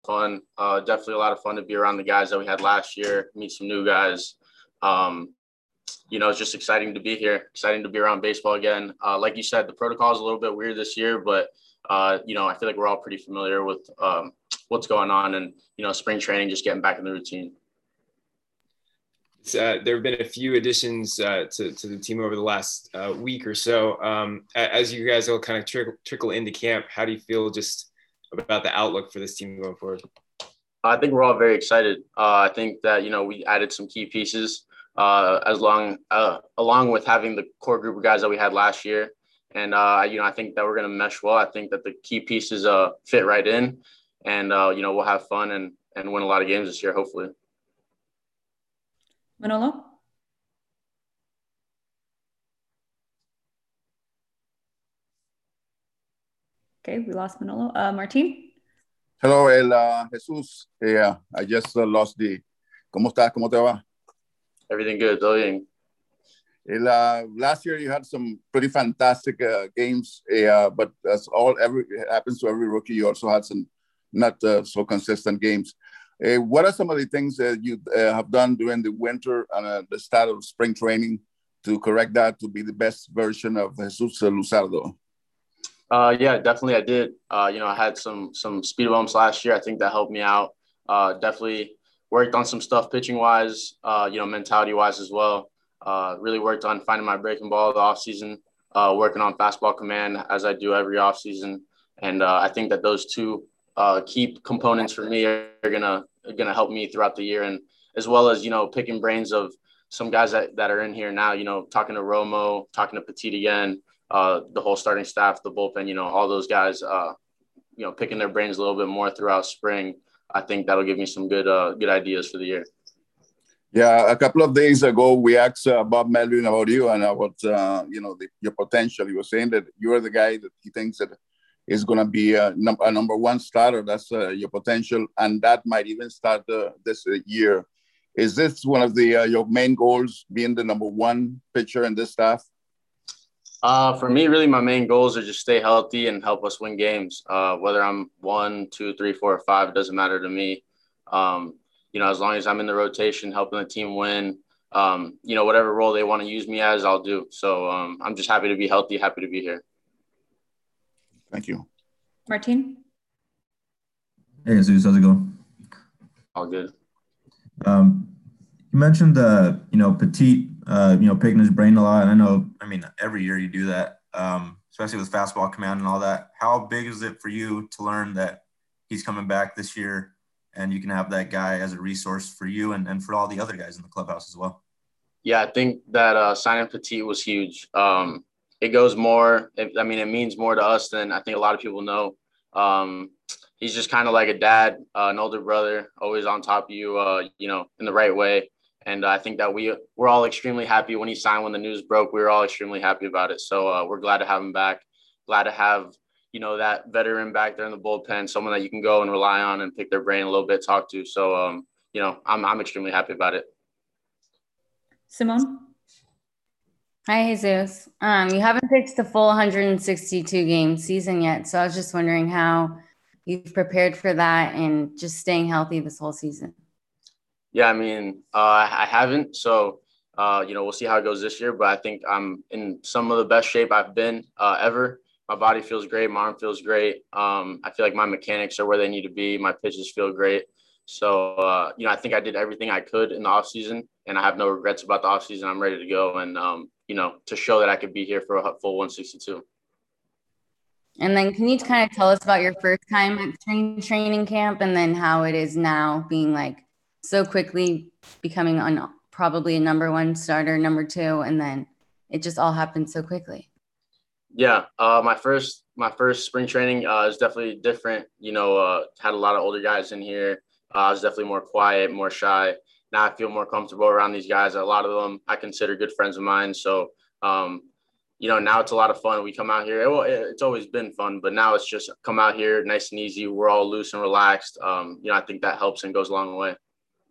fun. Definitely a lot of fun to be around the guys that we had last year, meet some new guys. It's just exciting to be here, exciting to be around baseball again. Like you said, the protocol is a little bit weird this year, but, I feel like we're all pretty familiar with what's going on and, spring training, just getting back in the routine. There have been a few additions to the team over the last week or so. As you guys all kind of trickle into camp, how do you feel just about the outlook for this team going forward? I think we're all very excited. I think that, we added some key pieces along with having the core group of guys that we had last year. And, I think that we're going to mesh well. I think that the key pieces fit right in and, we'll have fun and win a lot of games this year, hopefully. Manolo? Okay, we lost Manolo. Martin? Hello, Jesús. I just lost the... ¿Cómo estás? ¿Cómo te va? Everything good, todo bien. Last year you had some pretty fantastic games, but it happens to every rookie. You also had some not so consistent games. What are some of the things that you have done during the winter and the start of spring training to correct that to be the best version of Jesus Luzardo? Yeah, definitely I did. I had some speed bumps last year. I think that helped me out. Definitely worked on some stuff pitching wise, mentality wise as well. Really worked on finding my breaking ball the off season, working on fastball command as I do every off season. And I think that those two key components for me are gonna help me throughout the year, and as well as picking brains of some guys that are in here now. Talking to Romo, talking to Petit again, the whole starting staff, the bullpen. All those guys. Picking their brains a little bit more throughout spring. I think that'll give me some good ideas for the year. Yeah, a couple of days ago, we asked Bob Melvin about you and about your potential. He was saying that you're the guy that he thinks that is going to be a number one starter. That's your potential, and that might even start this year. Is this one of your main goals, being the number one pitcher in this staff? For me, really, my main goals are just stay healthy and help us win games. Whether I'm 1, 2, 3, 4, or 5, it doesn't matter to me. As long as I'm in the rotation, helping the team win, whatever role they want to use me as, I'll do. So I'm just happy to be healthy, happy to be here. Thank you. Martin? Hey, Jesus, how's it going? All good. You mentioned, Petit, picking his brain a lot. And I mean, every year you do that, especially with fastball command and all that. How big is it for you to learn that he's coming back this year and you can have that guy as a resource for you and for all the other guys in the clubhouse as well? Yeah, I think that signing Petit was huge. It goes more, it means more to us than I think a lot of people know. He's just kind of like a dad, an older brother, always on top of you, in the right way. And I think that we're all extremely happy when he signed. When the news broke, we were all extremely happy about it. So we're glad to have him back. Glad to have, that veteran back there in the bullpen, someone that you can go and rely on and pick their brain a little bit, talk to. So, I'm extremely happy about it. Simone? Hi, Jesus. You haven't pitched the full 162 game season yet. So I was just wondering how you've prepared for that and just staying healthy this whole season. Yeah, I haven't. So, we'll see how it goes this year. But I think I'm in some of the best shape I've been ever. My body feels great. My arm feels great. I feel like my mechanics are where they need to be. My pitches feel great. So, I think I did everything I could in the offseason, and I have no regrets about the offseason. I'm ready to go and, to show that I could be here for a full 162. And then can you kind of tell us about your first time at training camp and then how it is now being like so quickly becoming probably a number one starter, number two, and then it just all happened so quickly? Yeah, my first spring training is definitely different. Had a lot of older guys in here. I was definitely more quiet, more shy. Now I feel more comfortable around these guys. A lot of them I consider good friends of mine. So, now it's a lot of fun. We come out here. It's always been fun, but now it's just come out here nice and easy. We're all loose and relaxed. I think that helps and goes a long way.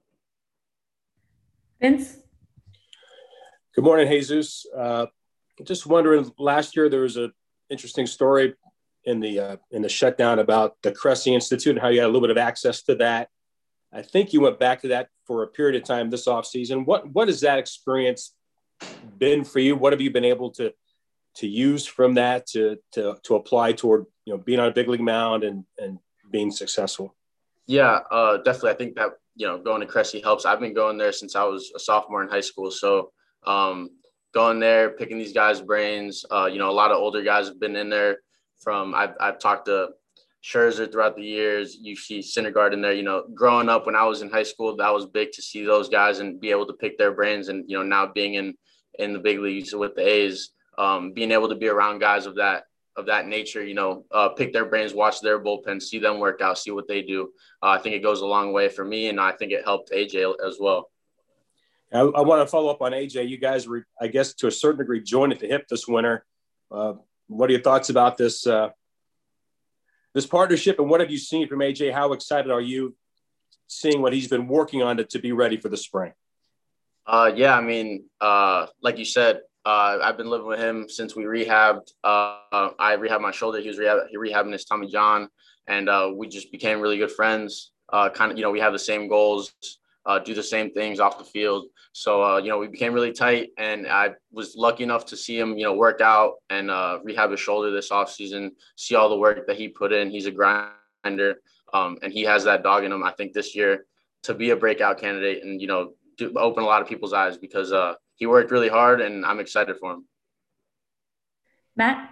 Vince? Good morning, Jesus. Just wondering, last year there was an interesting story in the shutdown about the Cressy Institute and how you had a little bit of access to that. I think you went back to that for a period of time this offseason. What has that experience been for you? What have you been able to use from that to apply toward, being on a big league mound and being successful? Yeah, definitely. I think that, going to Cressy helps. I've been going there since I was a sophomore in high school. So going there, picking these guys' brains, a lot of older guys have been in there I've talked to Scherzer throughout the years. You see Syndergaard in there, growing up when I was in high school, that was big to see those guys and be able to pick their brains. And, now being in the big leagues with the A's, being able to be around guys of that nature, pick their brains, watch their bullpen, see them work out, see what they do. I think it goes a long way for me, and I think it helped AJ as well. I want to follow up on AJ. You guys were, I guess, to a certain degree, joined at the hip this winter. What are your thoughts about this partnership, and what have you seen from AJ? How excited are you seeing what he's been working on to be ready for the spring? Yeah, I mean, like you said, I've been living with him since we rehabbed. I rehabbed my shoulder. He was rehabbing his Tommy John, and we just became really good friends. We have the same goals, do the same things off the field. So, we became really tight, and I was lucky enough to see him, work out and rehab his shoulder this offseason, see all the work that he put in. He's a grinder, and he has that dog in him. I think this year to be a breakout candidate and, to open a lot of people's eyes because he worked really hard, and I'm excited for him. Matt?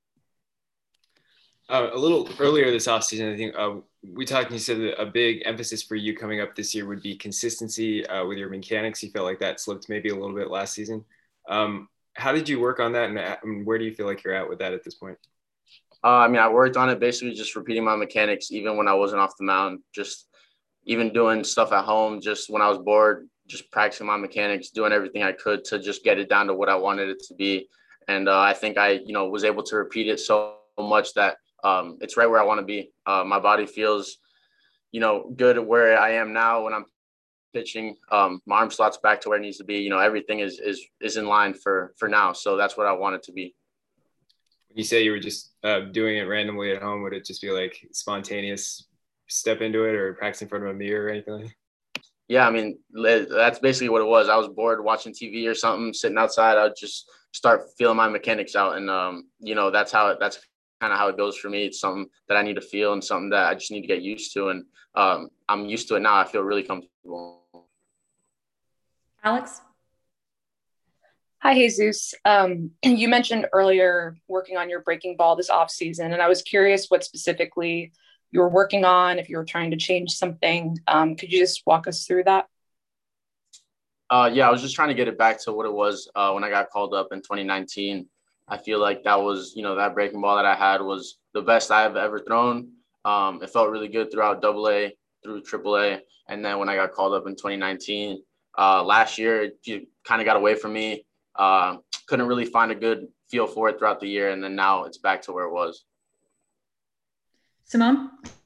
A little earlier this offseason, I think we talked and you said that a big emphasis for you coming up this year would be consistency with your mechanics. You felt like that slipped maybe a little bit last season. How did you work on that, and where do you feel like you're at this point? I worked on it basically just repeating my mechanics even when I wasn't off the mound, just even doing stuff at home, just when I was bored, just practicing my mechanics, doing everything I could to just get it down to what I wanted it to be. And I think I, was able to repeat it so much that it's right where I want to be. My body feels, good where I am now when I'm pitching. My arm slot's back to where it needs to be. Everything is in line for now. So that's what I want it to be. When you say you were just doing it randomly at home, would it just be like spontaneous step into it or practice in front of a mirror or anything like that? Yeah, that's basically what it was. I was bored watching TV or something, sitting outside. I would just start feeling my mechanics out. And, that's kind of how it goes for me. It's something that I need to feel and something that I just need to get used to. And I'm used to it now. I feel really comfortable. Alex? Hi, Jesus. You mentioned earlier working on your breaking ball this offseason, and I was curious what specifically you were working on, if you were trying to change something. Could you just walk us through that? Yeah, I was just trying to get it back to what it was when I got called up in 2019. I feel like that was, that breaking ball that I had was the best I've ever thrown. It felt really good throughout AA through AAA. And then when I got called up in 2019, last year, it kind of got away from me. Couldn't really find a good feel for it throughout the year. And then now it's back to where it was. Simone?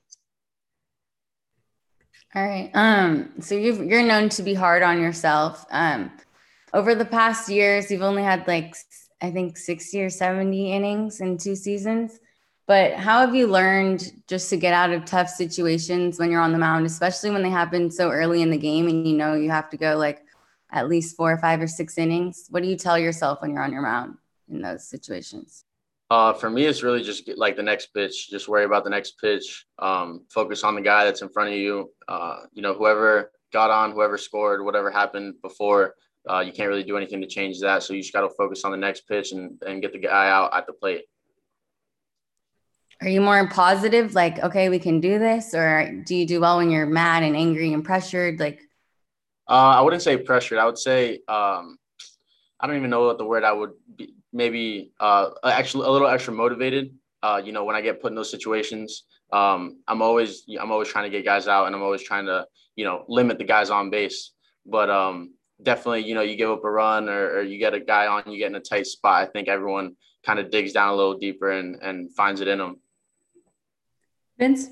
All right. So you're known to be hard on yourself. Over the past years, you've only had I think 60 or 70 innings in 2 seasons. But how have you learned just to get out of tough situations when you're on the mound, especially when they happen so early in the game and you have to go at least 4 or 5 or 6 innings? What do you tell yourself when you're on your mound in those situations? For me, it's really just the next pitch. Just worry about the next pitch. Focus on the guy that's in front of you. Whoever got on, whoever scored, whatever happened before, you can't really do anything to change that. So you just got to focus on the next pitch and get the guy out at the plate. Are you more positive? Okay, we can do this? Or do you do well when you're mad and angry and pressured? I wouldn't say pressured. I would say, I don't even know what the word I would be. Maybe actually a little extra motivated. When I get put in those situations, I'm always trying to get guys out, and I'm always trying to, limit the guys on base. But definitely, you give up a run or you get a guy on, you get in a tight spot. I think everyone kind of digs down a little deeper and finds it in them. Vince?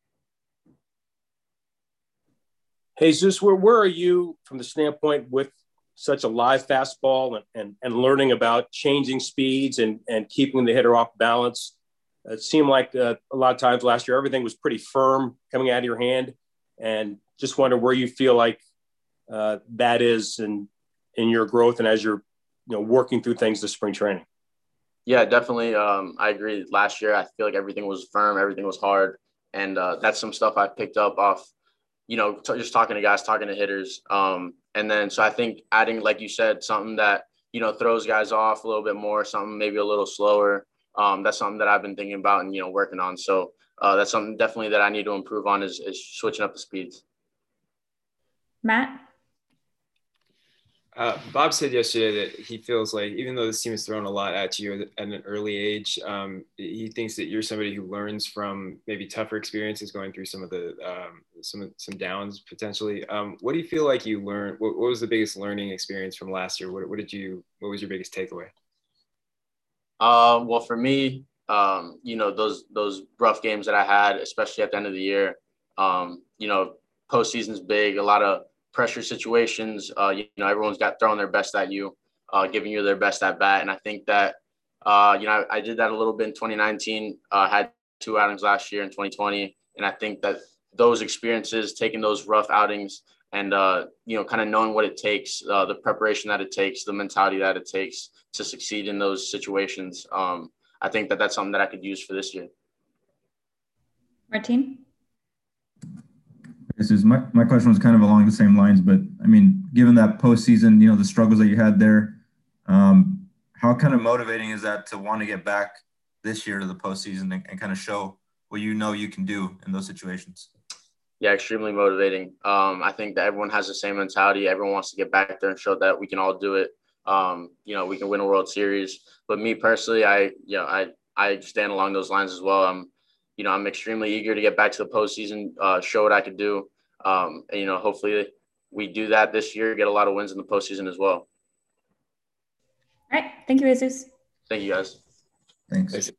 Jesus, where are you from the standpoint with such a live fastball and learning about changing speeds and keeping the hitter off balance? It seemed like a lot of times last year, everything was pretty firm coming out of your hand, and just wonder where you feel like that is in your growth and as you're, working through things this spring training. Yeah, definitely. I agree. Last year, I feel like everything was firm, everything was hard, and that's some stuff I picked up off, just talking to guys, talking to hitters. And then, so I think adding, like you said, something that, throws guys off a little bit more, something maybe a little slower. That's something that I've been thinking about and, working on. So that's something definitely that I need to improve on is switching up the speeds. Matt? Bob said yesterday that he feels like even though this team has thrown a lot at you at an early age, he thinks that you're somebody who learns from maybe tougher experiences, going through some of the some downs potentially. What do you feel like you learned? What was the biggest learning experience from last year? What was your biggest takeaway? Well, for me, those rough games that I had, especially at the end of the year, postseason's big, a lot of pressure situations. Everyone's got throwing their best at you, giving you their best at bat. And I think that, I did that a little bit in 2019, had 2 outings last year in 2020. And I think that those experiences, taking those rough outings and, kind of knowing what it takes, the preparation that it takes, the mentality that it takes to succeed in those situations. I think that that's something that I could use for this year. Martin? This is my question was kind of along the same lines, but I mean, given that postseason, the struggles that you had there, how kind of motivating is that to want to get back this year to the postseason and kind of show what you can do in those situations? Yeah, extremely motivating. I think that everyone has the same mentality. Everyone wants to get back there and show that we can all do it. We can win a World Series. But me personally, I stand along those lines as well. I'm extremely eager to get back to the postseason, show what I could do. And, hopefully we do that this year, get a lot of wins in the postseason as well. All right. Thank you, Jesus. Thank you, guys. Thanks.